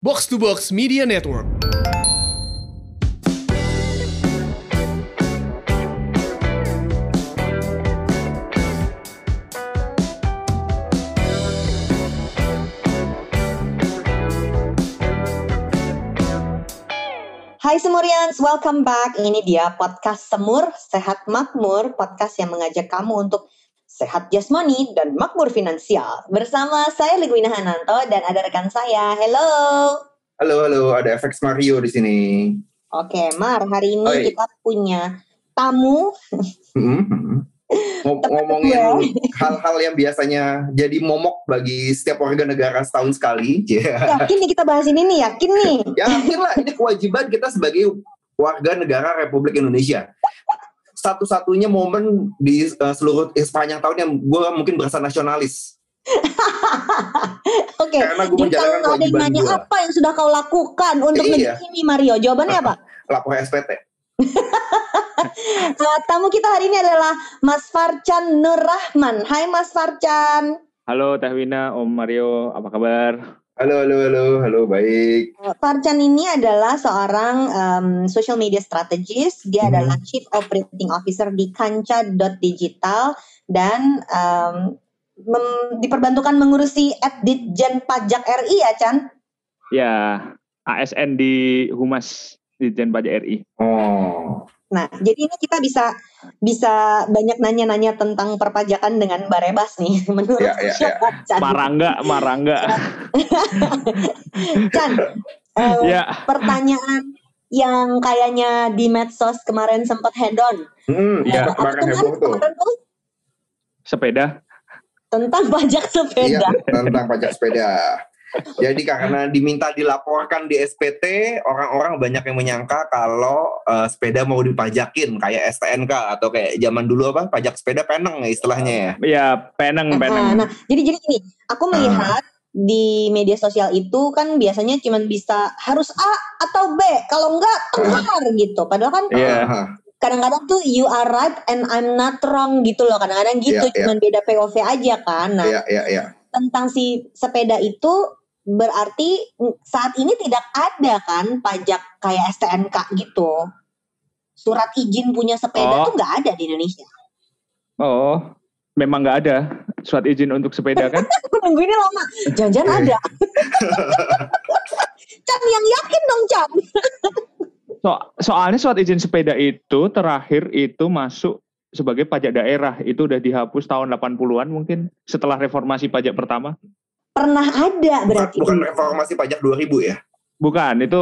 Box to Box Media Network. Hai Semurians, welcome back. Ini dia podcast Semur, Sehat Makmur, podcast yang mengajak kamu untuk sehat jasmani dan makmur finansial. Bersama saya Ligwina Hananto dan ada rekan saya. Hello. Halo, ada FX Mario di sini. Oke, Mar, hari ini kita punya tamu. Ngomongin hal-hal yang biasanya jadi momok bagi setiap warga negara setahun sekali. Yakin nih kita bahas ini nih, yakin nih. Yakin lah, ini kewajiban kita sebagai warga negara Republik Indonesia. Satu-satunya momen di sepanjang tahun yang gue mungkin berasa nasionalis. Oke, karena gue jadi menjalankan kalau ada yang nanya gue. apa yang sudah kau lakukan untuk negeri ini, Mario? Jawabannya apa? Lapor SPT. Tamu kita hari ini adalah Mas Farcan Nur Rahman. Hai Mas Farcan. Halo Teh Wina, Om Mario, apa kabar? Halo, baik. Farcan ini adalah seorang social media strategist. Dia adalah Chief Operating Officer di Kanca.Digital dan diperbantukan mengurusi Ditjen Pajak RI ya, Chan? Ya, ASN di Humas Ditjen Pajak RI. Oh. Nah, jadi ini kita bisa banyak nanya-nanya tentang perpajakan dengan Mbak Rebas nih, menurut Chan. Marangga. Chan, pertanyaan yang kayaknya di medsos kemarin sempat head on. Kemarin heboh tuh. Sepeda. Tentang pajak sepeda. Iya, tentang pajak sepeda. Jadi karena diminta dilaporkan di SPT, orang-orang banyak yang menyangka kalau sepeda mau dipajakin kayak STNK atau kayak zaman dulu pajak sepeda peneng istilahnya ya. Iya, peneng. Nah, jadi gini, aku melihat di media sosial itu kan biasanya cuma bisa harus A atau B, kalau enggak keluar gitu. Padahal kan kadang-kadang tuh you are right and I'm not wrong gitu loh. Kadang-kadang gitu, cuma beda POV aja kan. Nah, tentang si sepeda itu berarti saat ini tidak ada kan pajak kayak STNK gitu. Surat izin punya sepeda tuh nggak ada di Indonesia. Oh, memang nggak ada surat izin untuk sepeda kan? Nunggu ini lama. Jangan-jangan ada. Chan yang yakin dong Chan. Soalnya surat izin sepeda itu terakhir itu masuk sebagai pajak daerah. Itu udah dihapus tahun 80-an mungkin setelah reformasi pajak pertama. Pernah ada berarti. Bukan reformasi pajak 2000 ya? Bukan, itu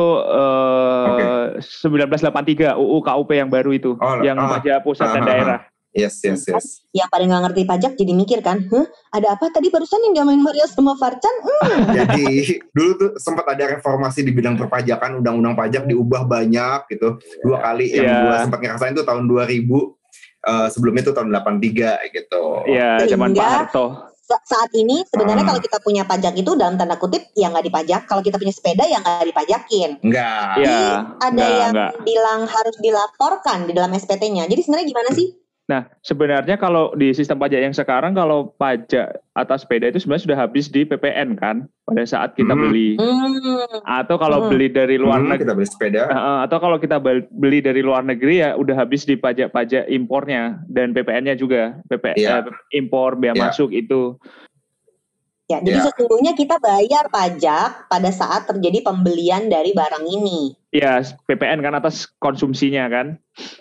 1983 UU KUP yang baru itu, yang pajak pusat dan daerah. Yes. Yang pada nggak ngerti pajak jadi mikir kan, ada apa tadi barusan yang diomongin Mario sama Farcan? Jadi dulu tuh sempat ada reformasi di bidang perpajakan, undang-undang pajak diubah banyak gitu. 2 kali yang gue sempat ngerasain tuh tahun 2000, sebelumnya itu tahun 83 gitu. Iya, zaman Pak Harto. Saat ini sebenarnya kalau kita punya pajak itu dalam tanda kutip ya nggak dipajak. Kalau kita punya sepeda ya nggak dipajakin. Enggak. Ada yang bilang harus dilaporkan di dalam SPT-nya. Jadi sebenarnya gimana sih? Nah, sebenarnya kalau di sistem pajak yang sekarang, kalau pajak atas sepeda itu sebenarnya sudah habis di PPN kan, pada saat kita beli. Atau kalau beli dari luar negeri, kita beli sepeda. Atau kalau kita beli dari luar negeri ya udah habis di pajak impornya dan PPN-nya juga, impor bea masuk itu. Ya, jadi sesungguhnya kita bayar pajak pada saat terjadi pembelian dari barang ini. Ya, PPN kan atas konsumsinya kan,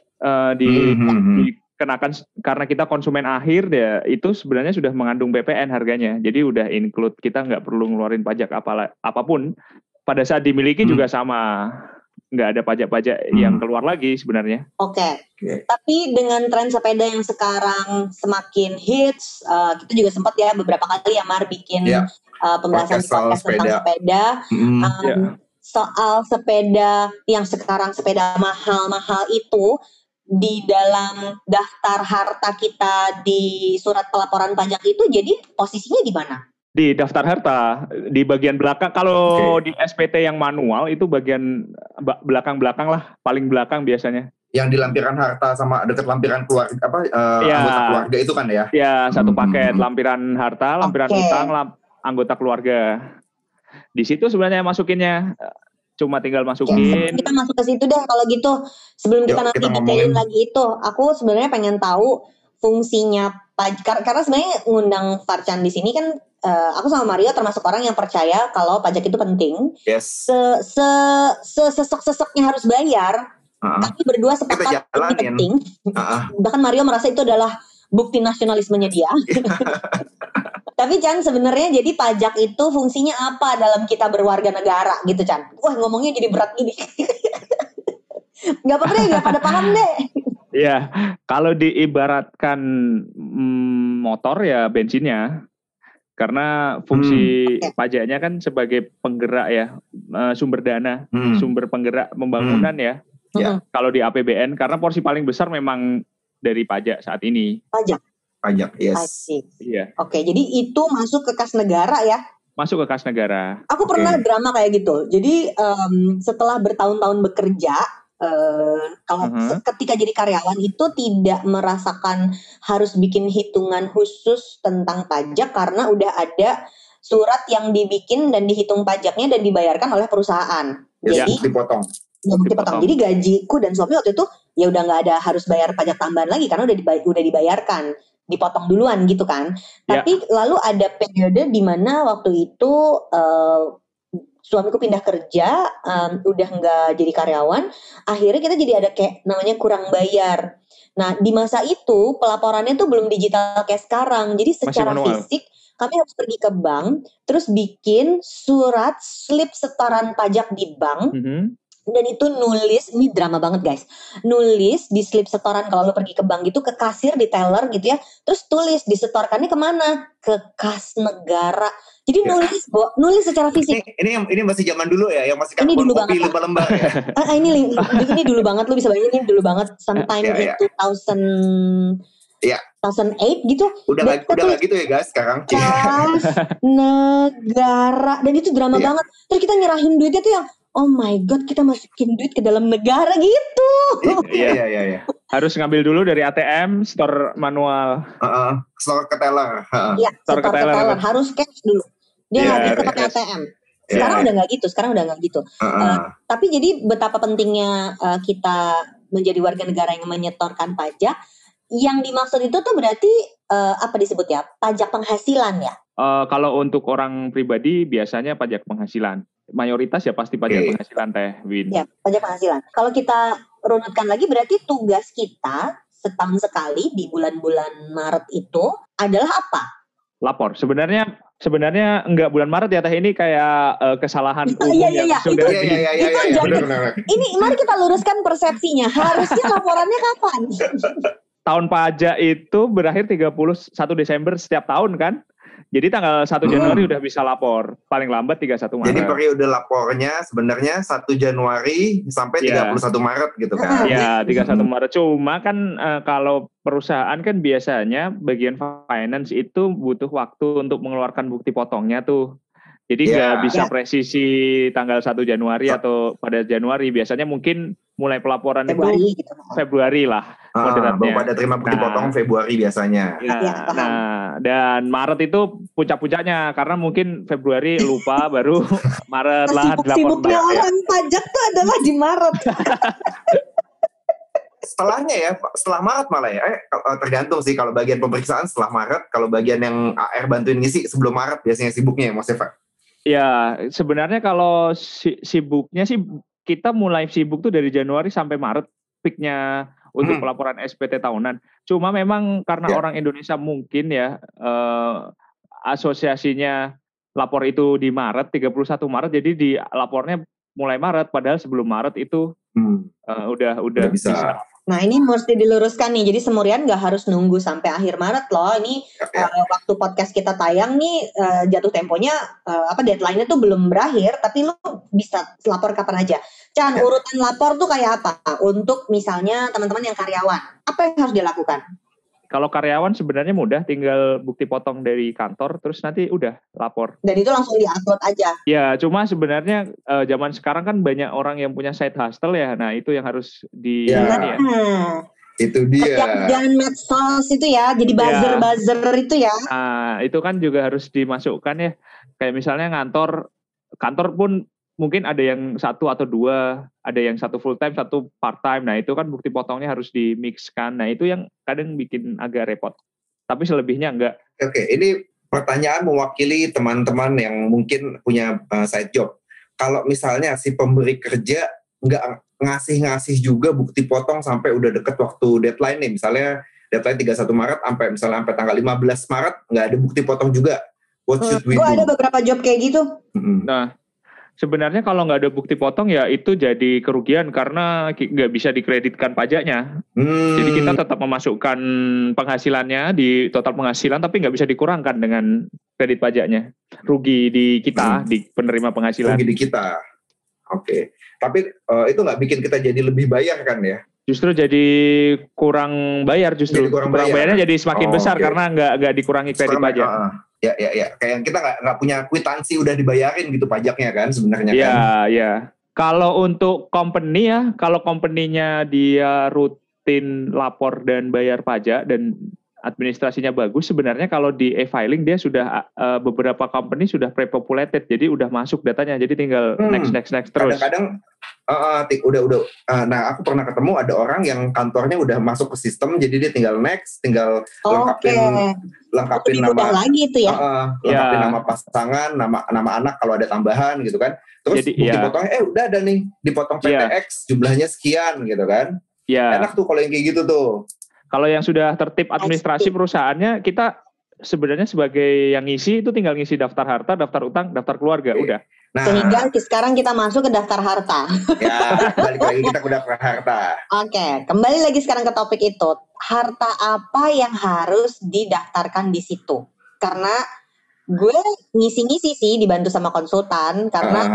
dikenakan karena kita konsumen akhir ya, itu sebenarnya sudah mengandung PPN harganya, jadi udah include, kita nggak perlu ngeluarin pajak apapun. Pada saat dimiliki juga sama, nggak ada pajak-pajak yang keluar lagi sebenarnya. Oke. Tapi dengan tren sepeda yang sekarang semakin hits, kita juga sempat ya beberapa kali ya Mar bikin pembahasan podcast tentang sepeda. Soal sepeda yang sekarang sepeda mahal-mahal itu di dalam daftar harta kita di surat pelaporan pajak itu, jadi posisinya di mana? Di daftar harta, di bagian belakang. Kalau di SPT yang manual itu bagian belakang-belakang lah, paling belakang biasanya. Yang dilampirkan harta sama dekat lampiran keluarga anggota keluarga itu kan ya? Ya, satu paket lampiran harta, lampiran utang, anggota keluarga. di situ sebenarnya masukinnya. Cuma tinggal masukin. Kita masuk ke situ deh kalau gitu. Sebelum kita nanti detailin lagi itu, aku sebenarnya pengen tahu fungsinya pajak. Karena sebenarnya ngundang Farcan di sini kan, aku sama Mario termasuk orang yang percaya kalau pajak itu penting. Yes. Sesek-seseknya harus bayar. Tapi berdua sepakat ini penting. Bahkan Mario merasa itu adalah bukti nasionalismenya dia. Tapi Chan, sebenarnya jadi pajak itu fungsinya apa dalam kita berwarga negara gitu Chan? Wah, ngomongnya jadi berat gini. Gak apa-apa deh, gak pada paham deh. Iya, kalau diibaratkan motor ya bensinnya. Karena fungsi pajaknya kan sebagai penggerak ya, sumber dana, sumber penggerak pembangunan ya. Kalau di APBN, karena porsi paling besar memang dari pajak saat ini. Pajak, yes. Asik. Iya. Oke, jadi itu masuk ke kas negara ya? Masuk ke kas negara. Aku pernah drama kayak gitu. Jadi setelah bertahun-tahun bekerja, kalau ketika jadi karyawan itu tidak merasakan harus bikin hitungan khusus tentang pajak karena udah ada surat yang dibikin dan dihitung pajaknya dan dibayarkan oleh perusahaan. Jadi dipotong. Jadi gajiku dan suami waktu itu ya udah nggak ada harus bayar pajak tambahan lagi karena udah dibayarkan. Dipotong duluan gitu kan. Tapi lalu ada periode di mana waktu itu suamiku pindah kerja, udah nggak jadi karyawan, akhirnya kita jadi ada kayak namanya kurang bayar. Nah di masa itu pelaporannya tuh belum digital kayak sekarang, jadi secara fisik kami harus pergi ke bank, terus bikin surat slip setoran pajak di bank. Dan itu nulis, ini drama banget guys, nulis di slip setoran kalau lo pergi ke bank gitu, ke kasir di teller gitu ya, terus tulis disetorkannya kemana, ke kas negara. Jadi nulis secara fisik. Ini masih zaman dulu ya, yang masih karbon kopi lembar-lembar ya. ini dulu banget, lo bisa bayangin ini dulu banget, sometime in 2008 gitu. Udah nggak gitu ya guys sekarang. Kas negara, dan itu drama banget. Terus kita nyerahin duitnya tuh yang oh my god, kita masukin duit ke dalam negara gitu. Iya. Harus ngambil dulu dari ATM, store manual. Store ke teller. Iya, store ke teller. Harus cash dulu. Dia nggak bisa pakai ATM. Sekarang udah nggak gitu. Tapi jadi betapa pentingnya kita menjadi warga negara yang menyetorkan pajak. Yang dimaksud itu tuh berarti apa disebut ya? Pajak penghasilan ya? Kalau untuk orang pribadi biasanya pajak penghasilan. Mayoritas ya pasti pajak penghasilan Teh Win. Ya, pajak penghasilan. Kalau kita runutkan lagi berarti tugas kita setahun sekali di bulan-bulan Maret itu adalah apa? Lapor. Sebenarnya enggak bulan Maret ya Teh, ini kayak kesalahan umum yang sudah Ini mari kita luruskan persepsinya. Harusnya laporannya kapan? Tahun pajak itu berakhir 31 Desember setiap tahun kan? Jadi tanggal 1 Januari udah bisa lapor, paling lambat 31 Maret. Jadi periode lapornya sebenarnya 1 Januari sampai 31 Maret gitu kan. Iya, 31 Maret. Cuma kan kalau perusahaan kan biasanya bagian finance itu butuh waktu untuk mengeluarkan bukti potongnya tuh. Jadi nggak bisa presisi tanggal 1 Januari atau pada Januari. Biasanya mungkin mulai pelaporan Februari, itu Februari lah. Baru pada terima bukti potong Februari biasanya. Dan Maret itu puncak-puncaknya karena mungkin Februari lupa baru Maret lah. Sibuk-sibuknya orang pajak tuh adalah di Maret. Setelahnya ya, setelah Maret malah ya. Tergantung sih kalau bagian pemeriksaan setelah Maret, kalau bagian yang AR bantuin ngisi sebelum Maret biasanya sibuknya ya Mas Eva. Ya, sebenarnya kalau sibuknya sih kita mulai sibuk tuh dari Januari sampai Maret peaknya untuk pelaporan SPT tahunan. Cuma memang karena orang Indonesia mungkin ya asosiasinya lapor itu di Maret, 31 Maret, jadi di lapornya mulai Maret, padahal sebelum Maret itu udah bisa. Nah ini mesti diluruskan nih, jadi Semurian gak harus nunggu sampai akhir Maret loh. Ini waktu podcast kita tayang nih jatuh temponya deadline-nya tuh belum berakhir, tapi lu bisa lapor kapan aja. Chan, urutan lapor tuh kayak apa? Untuk misalnya teman-teman yang karyawan, apa yang harus dilakukan? Kalau karyawan sebenarnya mudah, tinggal bukti potong dari kantor, terus nanti udah lapor. Dan itu langsung di-upload aja? Ya, cuma sebenarnya zaman sekarang kan banyak orang yang punya side hustle ya, nah itu yang harus Itu dia. Jangan medsos itu ya, jadi buzzer itu ya. Nah, itu kan juga harus dimasukkan ya. Kayak misalnya ngantor kantor pun mungkin ada yang 1 atau 2, ada yang 1 full time, 1 part time. Nah itu kan bukti potongnya harus dimixkan. Nah itu yang kadang bikin agak repot. Tapi selebihnya enggak. Oke, ini pertanyaan mewakili teman-teman yang mungkin punya side job. Kalau misalnya si pemberi kerja nggak ngasih juga bukti potong sampai udah deket waktu deadline nih, misalnya deadline 31 Maret sampai tanggal 15 Maret nggak ada bukti potong juga. What should we do? Gue ada beberapa job kayak gitu. Nah, sebenarnya kalau nggak ada bukti potong ya itu jadi kerugian karena nggak bisa dikreditkan pajaknya. Jadi kita tetap memasukkan penghasilannya di total penghasilan tapi nggak bisa dikurangkan dengan kredit pajaknya. Rugi di kita, di penerima penghasilan. Rugi di kita. Oke. Tapi itu nggak bikin kita jadi lebih bayar kan ya? Justru jadi kurang bayar justru. Kurang bayarnya jadi semakin besar karena nggak dikurangi kredit pajak. Ya. Kayak kita nggak punya kwitansi udah dibayarin gitu pajaknya kan sebenarnya kan. Ya. Kalau untuk company ya, kalau company-nya dia rutin lapor dan bayar pajak dan administrasinya bagus, sebenarnya kalau di e-filing dia sudah beberapa company sudah pre-populated, jadi udah masuk datanya, jadi tinggal next terus. Kadang-kadang udah. Nah aku pernah ketemu ada orang yang kantornya udah masuk ke sistem, jadi dia tinggal next, tinggal lengkapin nama lagi itu ya. Lengkapin nama pasangan, nama anak kalau ada tambahan gitu kan. Terus jadi, bukti potongnya udah ada nih, dipotong PTX jumlahnya sekian gitu kan. Enak tuh kalau yang kayak gitu tuh. Kalau yang sudah tertib administrasi perusahaannya, kita sebenarnya sebagai yang ngisi itu tinggal ngisi daftar harta, daftar utang, daftar keluarga, udah. Nah, sehingga sekarang kita masuk ke daftar harta. Ya, balik lagi kita ke daftar harta. Oke, kembali lagi sekarang ke topik itu. Harta apa yang harus didaftarkan di situ? Karena gue ngisi-ngisi sih dibantu sama konsultan karena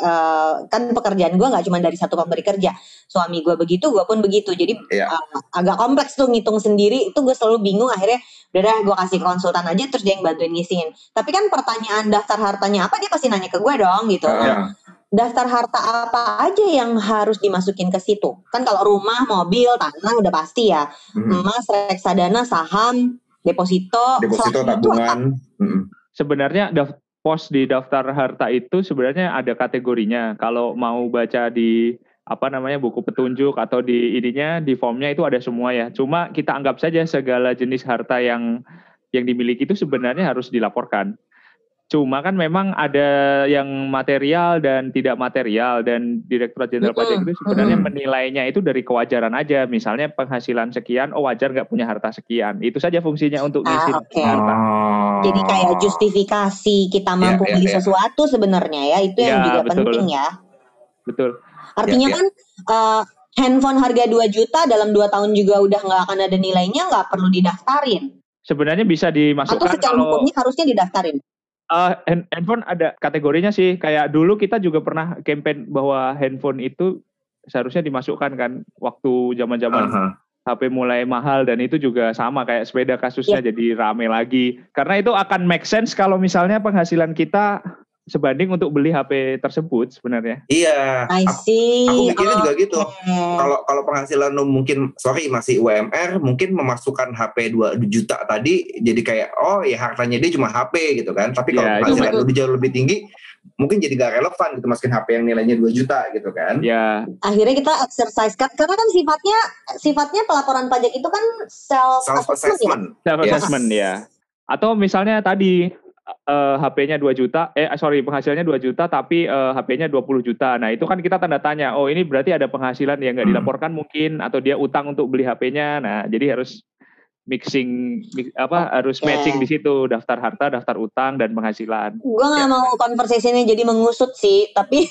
kan pekerjaan gue nggak cuma dari satu pemberi kerja, suami gue begitu, gue pun begitu, jadi agak kompleks tuh ngitung sendiri, itu gue selalu bingung, akhirnya udah gue kasih konsultan aja terus dia yang bantuin ngisiin. Tapi kan pertanyaan daftar hartanya apa dia pasti nanya ke gue dong gitu. Daftar harta apa aja yang harus dimasukin ke situ? Kan kalau rumah, mobil, tanah udah pasti ya, emas, reksadana, saham, deposito tabungan. Sebenarnya pos di daftar harta itu sebenarnya ada kategorinya. Kalau mau baca di buku petunjuk atau di formnya itu ada semua ya. Cuma kita anggap saja segala jenis harta yang dimiliki itu sebenarnya harus dilaporkan. Cuma kan memang ada yang material dan tidak material, dan Direktorat Jenderal Pajak itu sebenarnya menilainya itu dari kewajaran aja. Misalnya penghasilan sekian, wajar nggak punya harta sekian. Itu saja fungsinya untuk ngisi harta. Jadi kayak justifikasi kita mampu beli sesuatu sebenarnya ya, itu yang juga penting ya. Betul. Artinya kan handphone harga 2 juta dalam 2 tahun juga udah nggak akan ada nilainya, nggak perlu didaftarin. Sebenarnya bisa dimasukkan. Atau secara hukumnya harusnya didaftarin. Handphone ada kategorinya sih. Kayak dulu kita juga pernah campaign bahwa handphone itu seharusnya dimasukkan kan waktu zaman-zaman HP mulai mahal, dan itu juga sama kayak sepeda kasusnya jadi rame lagi. Karena itu akan make sense kalau misalnya penghasilan kita sebanding untuk beli HP tersebut sebenarnya. Iya. Aku mikirnya juga gitu. Kalau penghasilan mungkin masih UMR, mungkin memasukkan HP 2 juta tadi jadi kayak hartanya dia cuma HP gitu kan. Tapi kalau penghasilan lu jauh lebih tinggi, mungkin jadi gak relevan gitu masukin HP yang nilainya 2 juta gitu kan. Ya. Akhirnya kita exercise karena kan sifatnya pelaporan pajak itu kan self-assessment. Self-assessment ya. Atau misalnya tadi HP-nya 2 juta, penghasilannya 2 juta tapi HP-nya 20 juta. Nah, itu kan kita tanda tanya, ini berarti ada penghasilan yang nggak dilaporkan mungkin, atau dia utang untuk beli HP-nya. Nah, jadi harus harus matching di situ, daftar harta, daftar utang, dan penghasilan. Gue nggak mau conversation-nya jadi mengusut sih, tapi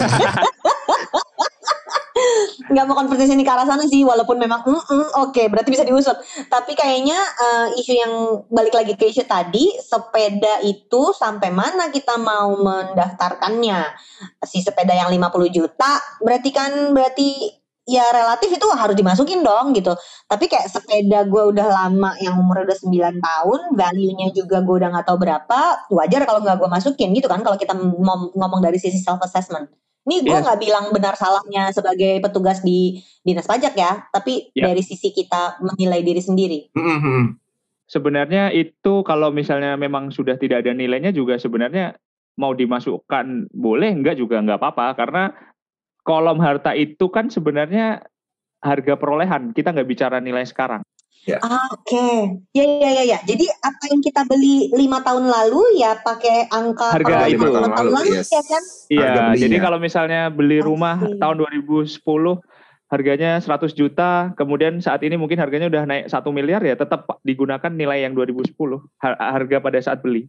nggak mau conversation ke arah sana sih, walaupun memang oke, berarti bisa diusut. Tapi kayaknya isu yang balik lagi ke isu tadi, sepeda itu sampai mana kita mau mendaftarkannya. Si sepeda yang 50 juta berarti ya relatif itu harus dimasukin dong gitu. Tapi kayak sepeda gue udah lama yang umurnya udah 9 tahun, value-nya juga gue udah gak tahu berapa, wajar kalau gak gue masukin gitu kan, kalau kita ngomong dari sisi self-assessment. Ini gue gak bilang benar salahnya sebagai petugas di Dinas Pajak ya, tapi dari sisi kita menilai diri sendiri. Sebenarnya itu kalau misalnya memang sudah tidak ada nilainya juga sebenarnya mau dimasukkan boleh, enggak juga enggak apa-apa, karena kolom harta itu kan sebenarnya harga perolehan, kita nggak bicara nilai sekarang. Ya. Oke. Ya. Jadi apa yang kita beli 5 tahun lalu ya pakai angka harga itu 5 tahun lalu yes. ya kan? Iya, jadi kalau misalnya beli rumah tahun 2010 harganya 100 juta, kemudian saat ini mungkin harganya udah naik 1 miliar ya tetap digunakan nilai yang 2010 harga pada saat beli.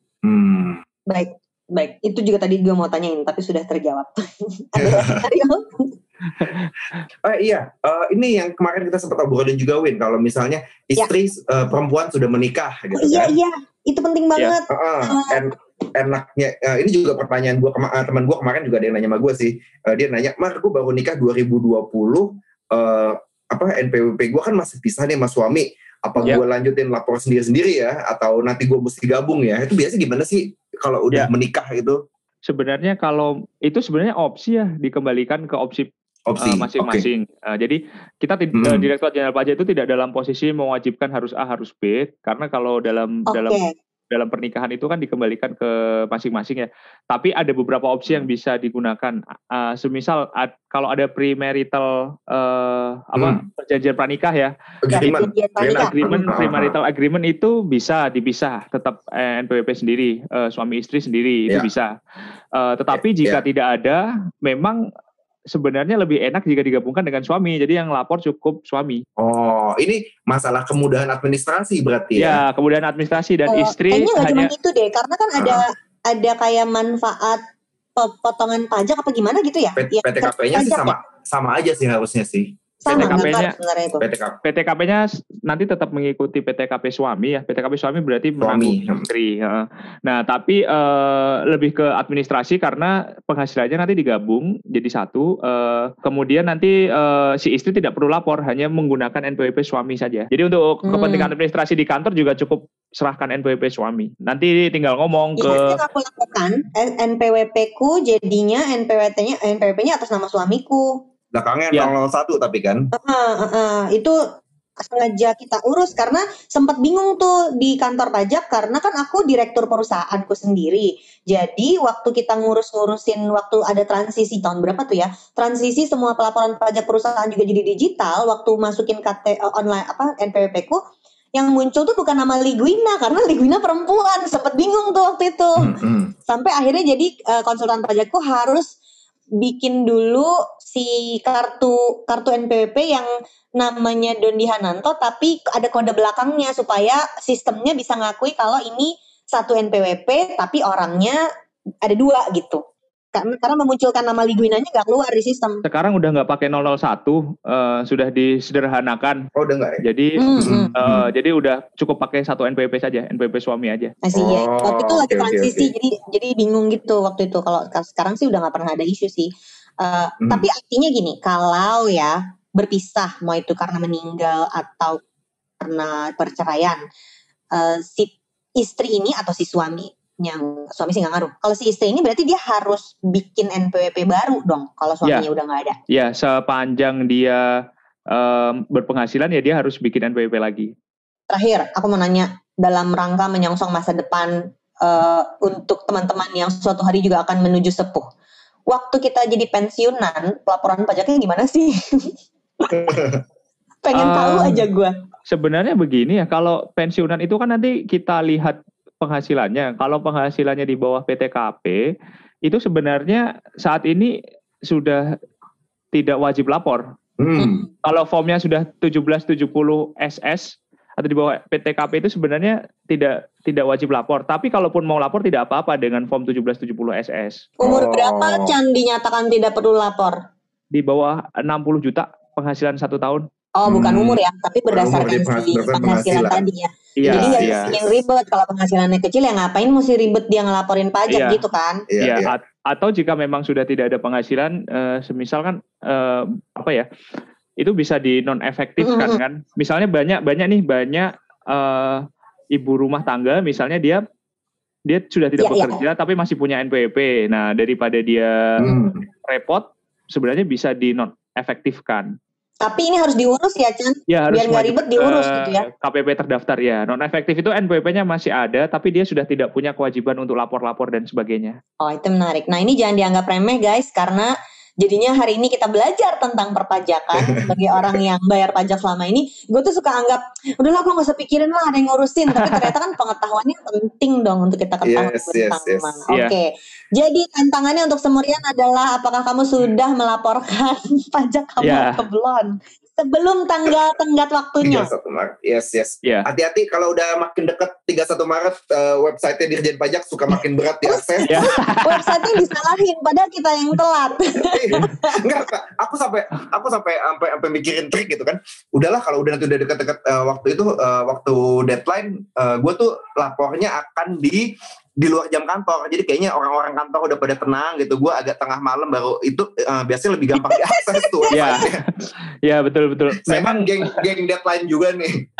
Baik. Itu juga tadi gue mau tanyain, tapi sudah terjawab. Ini yang kemarin kita sempat obrolin juga, Win. Kalau misalnya istri perempuan sudah menikah, gitu kan? Iya, itu penting banget. Enaknya, ini juga pertanyaan gue, teman gue kemarin juga ada yang nanya sama gue sih. Dia nanya, Mar, gue baru nikah 2020, NPWP gue kan masih pisah nih sama suami. Apa gue lanjutin lapor sendiri-sendiri ya, atau nanti gue mesti gabung ya? Itu biasanya gimana sih kalau udah menikah itu? Sebenarnya kalau itu sebenarnya opsi ya, dikembalikan ke opsi masing-masing. Jadi kita Direktorat Jenderal Pajak itu tidak dalam posisi mewajibkan harus A harus B, karena kalau dalam pernikahan itu kan dikembalikan ke masing-masing ya. Tapi ada beberapa opsi yang bisa digunakan. Semisal kalau ada premarital perjanjian pranikah ya. Premarital agreement itu bisa dipisah, tetap NPWP sendiri, suami istri sendiri itu bisa. Tetapi jika tidak ada, memang sebenarnya lebih enak jika digabungkan dengan suami. Jadi yang lapor cukup suami. Oh, ini masalah kemudahan administrasi berarti ya? Ya, kemudahan administrasi dan istri. Kayaknya nggak cuma itu deh, karena kan ada kayak manfaat potongan pajak apa gimana gitu ya? PTKP-nya sih sama aja sih harusnya sih. PTKP-nya nanti tetap mengikuti PTKP suami ya. PTKP suami berarti menanggung istri. Nah, tapi lebih ke administrasi karena penghasilannya nanti digabung jadi satu. Kemudian nanti si istri tidak perlu lapor, hanya menggunakan NPWP suami saja. Jadi untuk kepentingan administrasi di kantor juga cukup serahkan NPWP suami. Nanti tinggal ngomong ke. Yang aku lakukan NPWP-ku jadinya NPWP-nya atas nama suamiku. Belakangnya 001 tapi kan? Itu sengaja kita urus karena sempat bingung tuh di kantor pajak karena kan aku direktur perusahaanku sendiri. Jadi waktu kita ngurusin waktu ada transisi tahun berapa tuh ya? Transisi semua pelaporan pajak perusahaan juga jadi digital. Waktu masukin online NPWP-ku yang muncul tuh bukan nama Liguina karena Liguina perempuan. Sempat bingung tuh waktu itu. Sampai akhirnya jadi konsultan pajakku harus bikin dulu si kartu NPWP yang namanya Dondi Hananto tapi ada kode belakangnya supaya sistemnya bisa ngakui kalau ini satu NPWP tapi orangnya ada 2 gitu. Karena memunculkan nama Liguinanya nggak keluar di sistem. Sekarang udah nggak pakai 001, sudah disederhanakan. Oh udah nggak ya? Jadi udah cukup pakai satu NPWP saja, NPWP suami aja. Ya. Waktu itu lagi transisi, jadi bingung gitu waktu itu. Kalau sekarang sih udah nggak pernah ada isu sih. Tapi artinya gini, kalau ya berpisah, mau itu karena meninggal atau karena perceraian, si istri ini atau si suami. Yang suami sih nggak ngaruh. Kalau si istri ini berarti dia harus bikin NPWP baru dong. Kalau suaminya udah nggak ada. Ya, sepanjang dia berpenghasilan ya dia harus bikin NPWP lagi. Terakhir, aku mau nanya dalam rangka menyongsong masa depan untuk teman-teman yang suatu hari juga akan menuju sepuh. Waktu kita jadi pensiunan, pelaporan pajaknya gimana sih? Pengen tahu aja gue. Sebenarnya begini ya, kalau pensiunan itu kan nanti kita lihat penghasilannya. Kalau penghasilannya di bawah PTKP, itu sebenarnya saat ini sudah tidak wajib lapor. Kalau formnya sudah 1770 SS atau di bawah PTKP itu sebenarnya tidak wajib lapor. Tapi kalaupun mau lapor tidak apa-apa dengan form 1770 SS. Umur berapa Chan dinyatakan tidak perlu lapor? Di bawah 60 juta penghasilan 1 tahun. Oh, bukan umur ya, tapi berdasarkan si penghasilan tadi ya. Jadi nggak bikin ribet. Kalau penghasilannya kecil ya ngapain mesti ribet dia ngelaporin pajak gitu kan? Iya. Atau jika memang sudah tidak ada penghasilan, semisal kan itu bisa di non efektifkan kan. Misalnya banyak ibu rumah tangga, misalnya dia sudah tidak bekerja tapi masih punya NPWP. Nah daripada dia repot, sebenarnya bisa di non efektifkan. Tapi ini harus diurus ya, Chan? Ya, harus biar nggak ribet diurus gitu ya. KPP terdaftar ya. Non efektif itu NPWP-nya masih ada, tapi dia sudah tidak punya kewajiban untuk lapor-lapor dan sebagainya. Oh, itu menarik. Nah, ini jangan dianggap remeh guys, karena jadinya hari ini kita belajar tentang perpajakan bagi orang yang bayar pajak selama ini. Gue tuh suka anggap, udahlah gue gak usah pikirin lah, ada yang ngurusin. Tapi ternyata kan pengetahuannya penting dong untuk kita ketahui bersama. Oke. Jadi tantangannya untuk Semurian adalah apakah kamu sudah melaporkan pajak kamu ke Blon sebelum tanggal tenggat waktunya? 31 Maret. Yes. Yeah. Hati-hati kalau udah makin dekat 31 Maret website-nya Dirjen Pajak suka makin berat diakses. Website-nya disalahin padahal kita yang telat. Enggak, aku sampai mikirin trik gitu kan. Udahlah kalau udah nanti udah dekat-dekat waktu itu waktu deadline gue tuh lapornya akan di luar jam kantor, jadi kayaknya orang-orang kantor udah pada tenang gitu. Gue agak tengah malam baru itu biasanya lebih gampang diakses tuh. Ya betul. Memang geng deadline juga nih.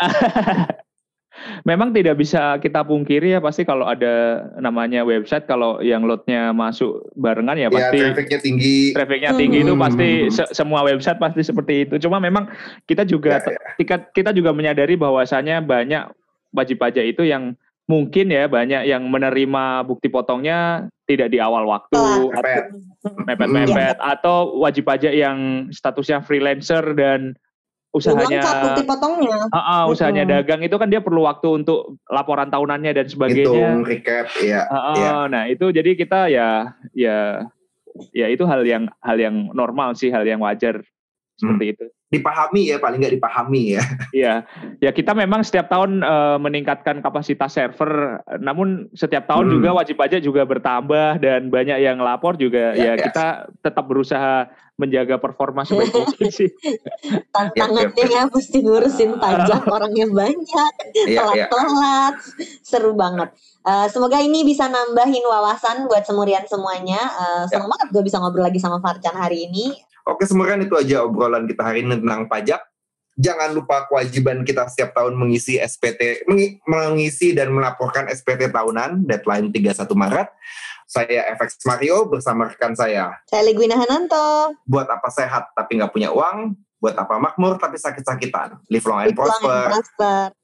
Memang tidak bisa kita pungkiri ya, pasti kalau ada namanya website, kalau yang loadnya masuk barengan ya pasti trafficnya tinggi itu pasti semua website pasti seperti itu. Cuma memang kita juga kita juga menyadari bahwasanya banyak wajib pajak itu yang mungkin ya banyak yang menerima bukti potongnya tidak di awal waktu, mepet-mepet, atau wajib pajak yang statusnya freelancer dan usahanya bukti potongnya. Usahanya dagang itu kan dia perlu waktu untuk laporan tahunannya dan sebagainya. Hitung, recap, Nah itu jadi kita ya itu hal yang normal sih, hal yang wajar seperti itu. Dipahami ya, paling nggak dipahami ya. Ya kita memang setiap tahun meningkatkan kapasitas server, namun setiap tahun juga wajib pajak juga bertambah dan banyak yang lapor juga. Kita tetap berusaha menjaga performa sebaik mungkin sih. Tantangannya ya mesti ngurusin pajak orangnya banyak, telat-telat, seru banget. Semoga ini bisa nambahin wawasan buat Semurian semuanya. Senang banget gue bisa ngobrol lagi sama Farcan hari ini. Oke, Semurian, itu aja obrolan kita hari ini tentang pajak. Jangan lupa kewajiban kita setiap tahun mengisi SPT, mengisi dan melaporkan SPT tahunan, deadline 31 Maret. Saya FX Mario bersama rekan saya. Saya Ligwina Hananto. Buat apa sehat tapi nggak punya uang? Buat apa makmur tapi sakit-sakitan? Live long and prosper.